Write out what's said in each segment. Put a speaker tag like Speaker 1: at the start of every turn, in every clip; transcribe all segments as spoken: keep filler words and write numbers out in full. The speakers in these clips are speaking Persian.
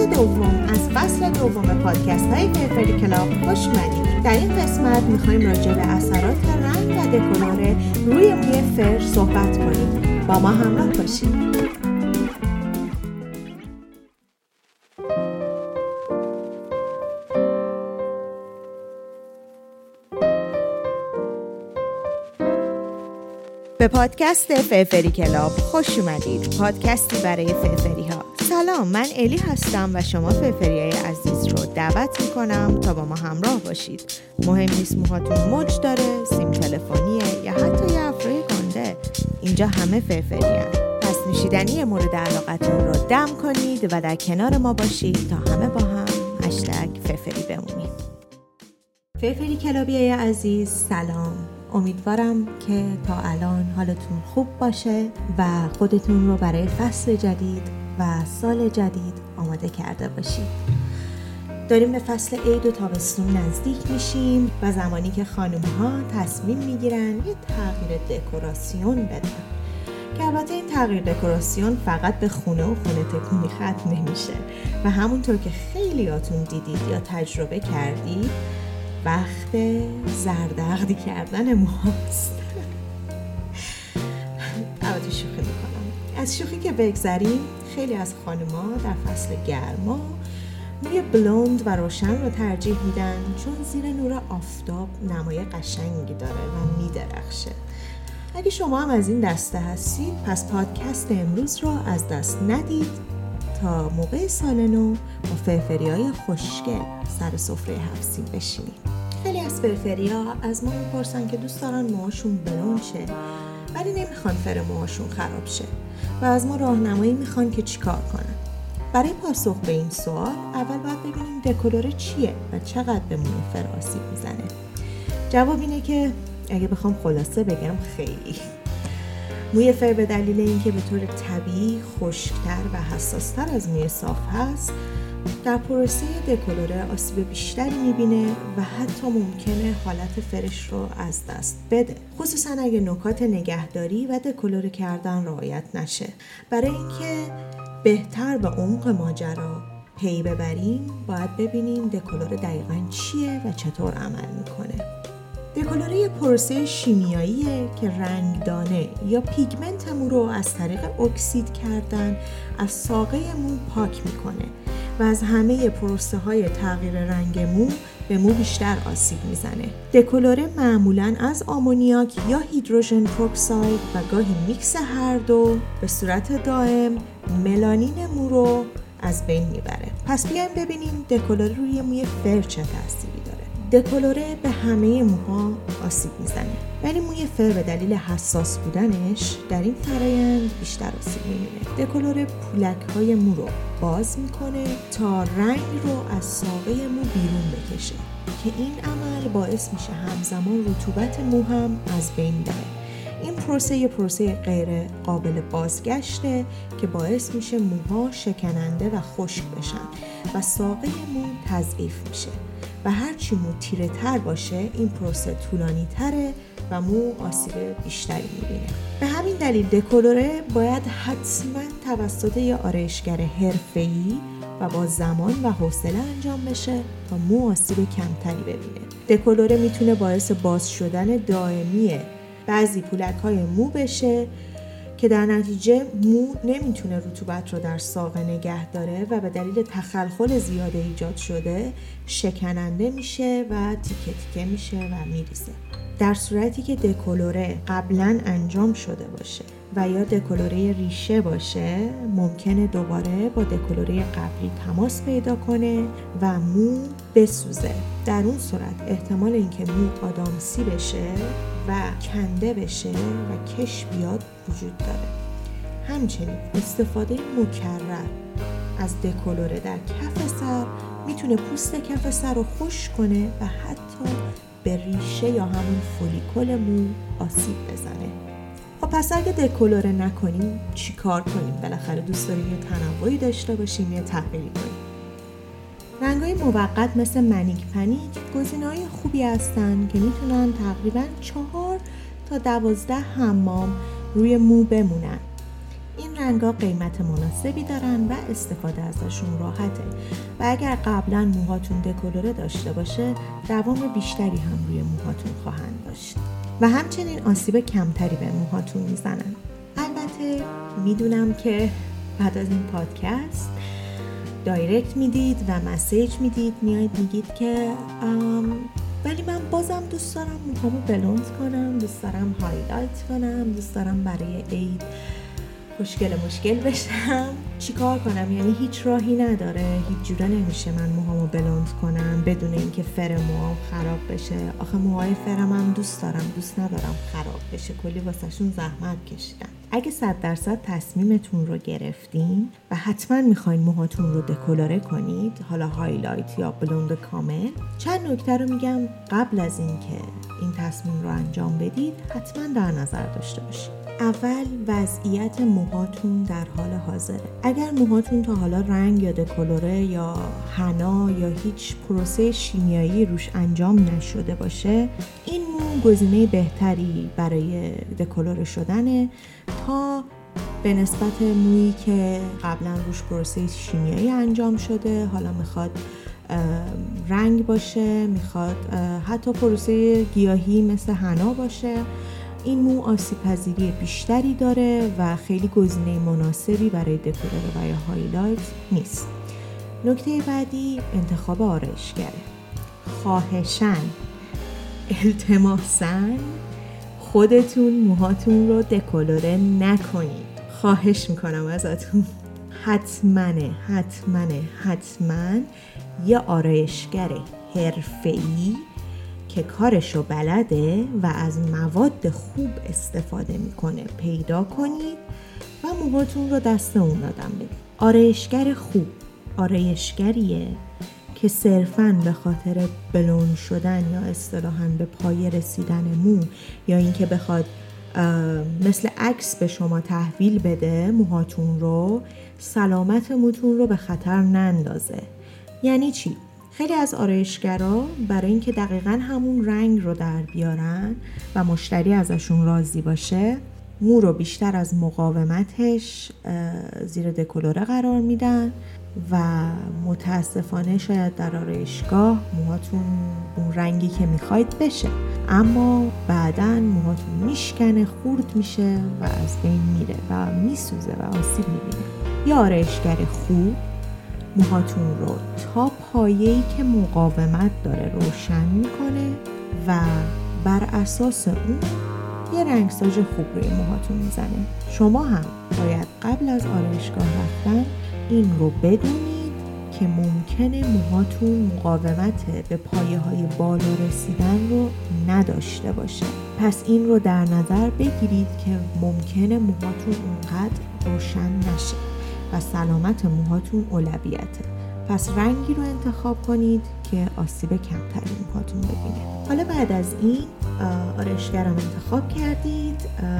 Speaker 1: دوم از فصل دوم پادکست های فرفری کلاب خوش اومدید. در این قسمت میخوایم راجع به اثرات رنگ و دکلور روی موی فر صحبت کنیم. با ما همراه باشید. به پادکست فرفری کلاب خوش اومدید. پادکستی برای فرفری ها. سلام، من الی هستم و شما فرفری های عزیز رو دعوت میکنم تا با ما همراه باشید. مهم نیست موهاتون موج داره، سیم تلفنیه یا حتی یه افروی گنده، اینجا همه فرفری هم. پس نوشیدنی مورد علاقتون رو دم کنید و در کنار ما باشید تا همه با هم هشتگ فرفری بمونیم. فرفری کلابی عزیز سلام. امیدوارم که تا الان حالتون خوب باشه و خودتون رو برای فصل جدید و سال جدید آماده کرده باشید. داریم به فصل عید و تابستون نزدیک میشیم و زمانی که خانم‌ها تصمیم میگیرن یه تغییر دکوراسیون بدن که البته این تغییر دکوراسیون فقط به خونه و خونه تکونی ختم نمیشه و همونطور که خیلیاتون دیدید یا تجربه کردید وقت زردقدی کردن موهاست. البته شوخی میکنم. از شوخی که بگذریم، خیلی از خانم‌ها در فصل گرما موی بلوند و روشن رو ترجیح میدن چون زیر نور آفتاب نمای قشنگی داره و میدرخشه. اگه شما هم از این دسته هستید پس پادکست امروز رو از دست ندید تا موقع سال نو با فرفری‌های خوشگل سر سفره هفسین بشینیم. خیلی از فرفری‌ها از ما میپرسن که دوست دارن موهاشون بلوند شه ولی نمیخوان فر موهاشون خراب شه و از ما راهنمایی میخوان که چیکار کنن. برای پاسخ به این سوال اول باید ببینیم دکلور چیه و چقدر به موی فر آسیب میزنه. جواب اینه که اگه بخوام خلاصه بگم خیلی. موی فر به دلیل اینکه به طور طبیعی خشک‌تر و حساس‌تر از موی صاف هست در پروسه دکلوره آسیب بیشتری میبینه و حتی ممکنه حالت فرش رو از دست بده، خصوصا اگه نکات نگهداری و دکلوره کردن رعایت نشه. برای اینکه بهتر به عمق ماجرا پی ببریم باید ببینیم دکلوره دقیقاً چیه و چطور عمل میکنه. دکلوره یه پروسه شیمیاییه که رنگدانه یا پیگمنت مو رو از طریق اکسید کردن از ساقه مو پاک میکنه و از همه پروسه های تغییر رنگ مو به مو بیشتر آسیب میزنه. دکلوره معمولاً از آمونیاک یا هیدروژن پروکساید و گاهی میکس هر دو به صورت دائم ملانین مو رو از بین میبره. پس بیایم ببینیم دکلوره روی موی فر چه تأثیری داره. دکلوره به همه موها آسیب میزنه ولی موی فر به دلیل حساس بودنش در این فرایند بیشتر آسیب میبینه. دکلوره پولک‌های مو رو باز میکنه تا رنگ رو از ساقه مو بیرون بکشه که این عمل باعث میشه همزمان رطوبت مو هم از بین بره. این پروسه یه پروسه غیر قابل بازگشته که باعث میشه موها شکننده و خشک بشن و ساقه مو تضعیف میشه و هرچی مو تیره تر باشه این پروسه طولانی تره و مو آسیب بیشتری میبینه. به همین دلیل دکلوره باید حتما توسط یه آرایشگر حرفه‌ای و با زمان و حوصله انجام بشه تا مو آسیب کمتری ببینه. دکلوره میتونه باعث باز شدن دائمی بعضی پولک‌های مو بشه که در نتیجه مو نمیتونه رطوبت رو در ساقه نگه داره و به دلیل تخلخل زیاده ایجاد شده شکننده میشه و تیکه تیکه میشه و میریزه. در صورتی که دکلوره قبلا انجام شده باشه و یا دکلوره ریشه باشه ممکنه دوباره با دکلوره قبلی تماس پیدا کنه و مو بسوزه. در اون صورت احتمال اینکه مو آدامسی بشه و کنده بشه و کش بیاد وجود داره. همچنین استفاده مکرر از دکلوره در کف سر میتونه پوست کف سر رو خشک کنه و حتی به ریشه یا همون فولیکول مو آسیب بزنه. خب پس اگه دکلوره نکنیم چی کار کنیم؟ بالاخره دوست داریم یه تنوعی داشته باشیم یا تغییری کنیم. رنگ‌های موقت مثل منیک پنیک گزینه‌های خوبی هستن که میتونن تقریباً چهار تا دوازده حمام روی مو بمونن. این رنگ‌ها قیمت مناسبی دارن و استفاده ازشون راحته و اگر قبلا موهاتون دکولوره داشته باشه دوام بیشتری هم روی موهاتون خواهند داشت و همچنین آسیب کمتری به موهاتون میزنن. البته میدونم که بعد از این پادکست دایرکت میدید و مسیج میدید، میایید میگید که ولی من بازم دوست دارم موهامو بلوند کنم، دوست دارم هایلایت کنم، دوست دارم برای عید خوشگل مشکل بشم. چیکار کنم؟ یعنی هیچ راهی نداره، هیچ جوره نمیشه من موهامو بلوند کنم بدون اینکه فر موهام خراب بشه. آخه موهای فرم هم دوست دارم، دوست ندارم خراب بشه، کلی واسهشون زحمت کشیدم. اگه صد درصد تصمیمتون رو گرفتین و حتما میخواین موهاتون رو دکولوره کنید، حالا هایلایت یا بلوند کامل، چند نکته رو میگم قبل از اینکه این تصمیم رو انجام بدید حتما در نظر داشته باشید. اول وضعیت موهاتون در حال حاضره. اگر موهاتون تا حالا رنگ یا دکولوره یا حنا یا هیچ پروسه شیمیایی روش انجام نشده باشه، این مو گزینه بهتری برای دکولوره شدنه تا به نسبت مویی که قبلا روش پروسه شیمیایی انجام شده، حالا میخواد رنگ باشه، میخواد حتی پروسه گیاهی مثل حنا باشه. این مو آسیب پذیری بیشتری داره و خیلی گزینه مناسبی برای دکولوره و یا هایلایت نیست. نکته بعدی انتخاب آرایشگره. خواهشاً، التماساً خودتون موهاتون رو دکولوره نکنید. خواهش میکنم ازتون. حتماً حتماً حتماً یه آرایشگر حرفه‌ای که کارشو بلده و از مواد خوب استفاده میکنه پیدا کنید و موهاتون رو دست اون آدم بدید. آرایشگر خوب آرایشگریه که صرفاً به خاطر بلوند شدن یا اصطلاحاً به پای رسیدن مو یا اینکه بخواد مثل عکس به شما تحویل بده موهاتون رو، سلامت موتون رو به خطر نندازه. یعنی چی؟ خیلی از آرایشگرا برای اینکه دقیقاً همون رنگ رو در بیارن و مشتری ازشون راضی باشه، مو رو بیشتر از مقاومتش زیر دکولوره قرار میدن و متاسفانه شاید در آرایشگاه موهاتون اون رنگی که میخواید بشه، اما بعداً موهاتون میشکنه، خورد میشه و از بین میره و میسوزه و آسیب میبینه. یا آرایشگر خوب موهاتون رو تا پایه‌ای که مقاومت داره روشن میکنه و بر اساس اون یه رنگساژ خوب روی موهاتون میزنه. شما هم باید قبل از آرایشگاه رفتن این رو بدونید که ممکنه موهاتون مقاومت به پایه‌های بالا رسیدن رو نداشته باشه. پس این رو در نظر بگیرید که ممکنه موهاتون اونقدر روشن نشه و سلامت موهاتون اولویته. پس رنگی رو انتخاب کنید که آسیب کمتری موهاتون ببینه. حالا بعد از این آرایشگرم انتخاب کردید،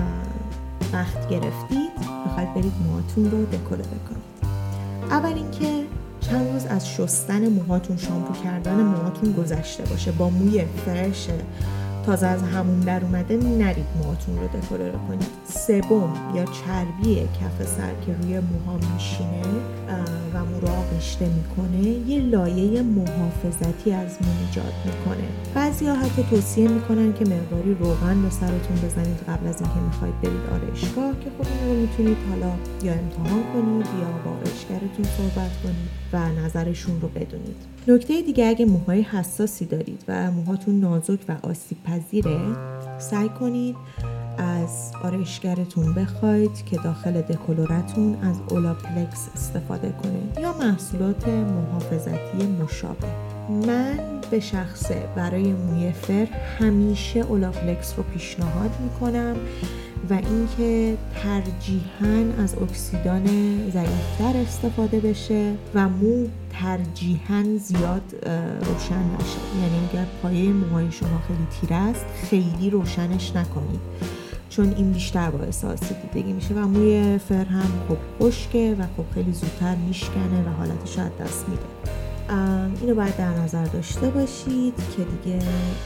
Speaker 1: وقت گرفتید، میخواید برید موهاتون رو دکولوره کنید. اول اینکه چند روز از شستن موهاتون، شامپو کردن موهاتون گذشته باشه. با موی فرش تازه از همون در اومده نرید موهاتون رو دکولوره کنید. سبم یا چربی کف سر که روی موها میشینه و مو رو آغشته میکنه یه لایه محافظتی از مو ایجاد میکنه. بعضیا حتی توصیه میکنن که مقداری روغن به سرتون بزنید قبل از اینکه میخواید برید آرایشگاه، که خب این رو میتونید حالا یا امتحان کنید یا با آرایشگرتون صحبت کنید و نظرشون رو بدونید. نکته دیگه، اگه موهای حساسی دارید و موهاتون نازک و آسیب پذیره، سعی کنید از آرایشگرتون بخواید که داخل دکولورتون از اولاپلکس استفاده کنه یا محصولات محافظتی مشابه. من به شخصه برای موی فر همیشه اولاپلکس رو پیشنهاد میکنم و اینکه ترجیحاً از اکسیدان ضعیف‌تر استفاده بشه و مو ترجیحاً زیاد روشن نشه. یعنی اگر پایه موهای شما خیلی تیره است خیلی روشنش نکنید، چون این بیشتر باعث آسیب دیدگی میشه و موی فر هم خب خشکه و خب خیلی زودتر میشکنه و حالتش از دست میده. اینو باید در نظر داشته باشید که دیگه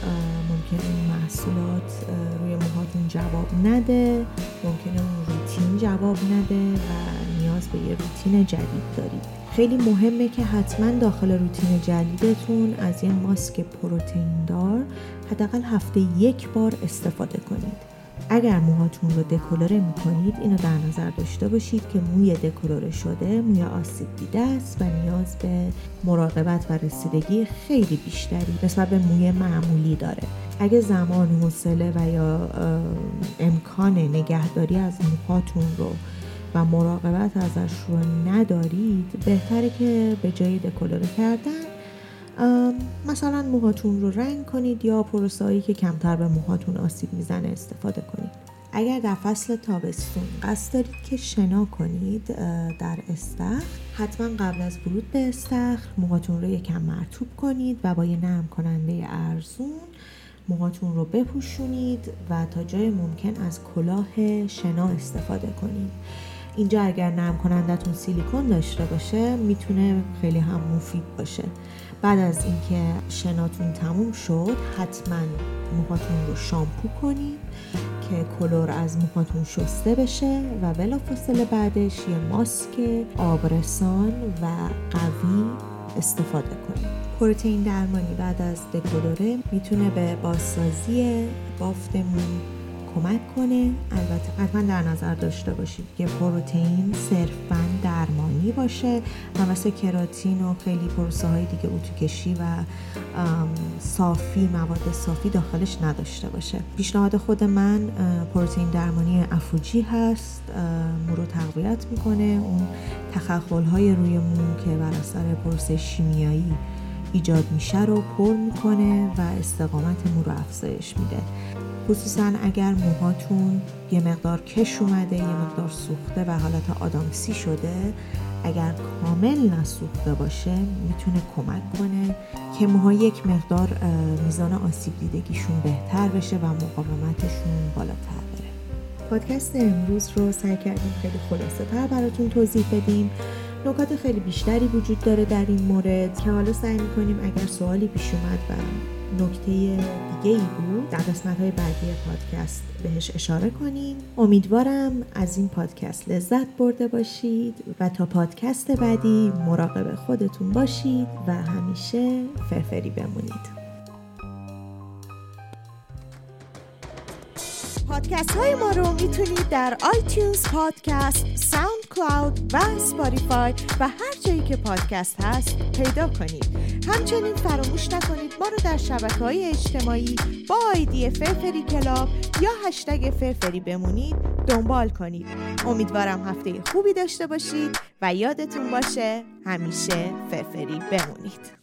Speaker 1: ممکنه این محصولات روی موهاتون جواب نده، ممکنه اون روتین جواب نده و نیاز به یه روتین جدید دارید. خیلی مهمه که حتما داخل روتین جدیدتون از یه ماسک پروتئین دار حداقل هفته یک بار استفاده کنید. اگر موهاتون رو دکولوره میکنید اینو در نظر داشته باشید که موی دکولوره شده موی آسیب دیده است و نیاز به مراقبت و رسیدگی خیلی بیشتری نسبت به موی معمولی داره. اگه زمان، حوصله و یا امکان نگهداری از موهاتون رو و مراقبت ازش رو ندارید، بهتره که به جای دکولوره کردن مثلا موهاتون رو رنگ کنید یا پروسه‌ای که کمتر به موهاتون آسیب میزنه استفاده کنید. اگر در فصل تابستون قصد دارید که شنا کنید در استخر، حتما قبل از ورود به استخر موهاتون رو یکم مرطوب کنید و با یه نرم کننده ارزون موهاتون رو بپوشونید و تا جای ممکن از کلاه شنا استفاده کنید. اینجا اگر نرم کنندتون سیلیکون داشته باشه میتونه خیلی هم مفید باشه. بعد از اینکه شناتون تموم شد حتما موهاتون رو شامپو کنید که کلور از موهاتون شسته بشه و بلافاصله بعدش یه ماسک آبرسان و قوی استفاده کنید. پروتئین درمانی بعد از دکولوره میتونه به بازسازی بافت مو کمک کنه. البته حتما در نظر داشته باشید که پروتئین صرفاً درمانی باشه و مثل کراتین و خیلی پروسه های دیگه اتوکشی و صافی مواد صافی داخلش نداشته باشه. پیشنهاد خود من پروتئین درمانی افوجی هست. مو رو تقویت میکنه، اون تخلخل های روی مو که بر اثر پروسه شیمیایی ایجاد میشه رو پر میکنه و استقامت مو رو افزایش میده. خصوصا اگر موهاتون یه مقدار کش اومده، یه مقدار سوخته و حالت آدامسی شده، اگر کامل نسوخته باشه میتونه کمک کنه که موها یک مقدار میزان آسیب دیدگیشون بهتر بشه و مقاومتشون بالاتر بره. پادکست امروز رو سعی کردیم خیلی خلاصه تر براتون توضیح بدیم. نکات خیلی بیشتری وجود داره در این مورد که حالا سعی میکنیم اگر سوالی پیش اومد و نکته دیگه ای بود در قسمت‌های بعدی پادکست بهش اشاره کنیم. امیدوارم از این پادکست لذت برده باشید و تا پادکست بعدی مراقب خودتون باشید و همیشه فرفری بمونید. پادکست های ما رو میتونید در آیتیونز پادکست، ساوند کلاود و اسپاتیفای و هر جایی که پادکست هست پیدا کنید. همچنین فراموش نکنید ما رو در شبکه‌های اجتماعی با آیدی فرفری کلاب یا هشتگ فرفری بمونید دنبال کنید. امیدوارم هفته خوبی داشته باشید و یادتون باشه همیشه فرفری بمونید.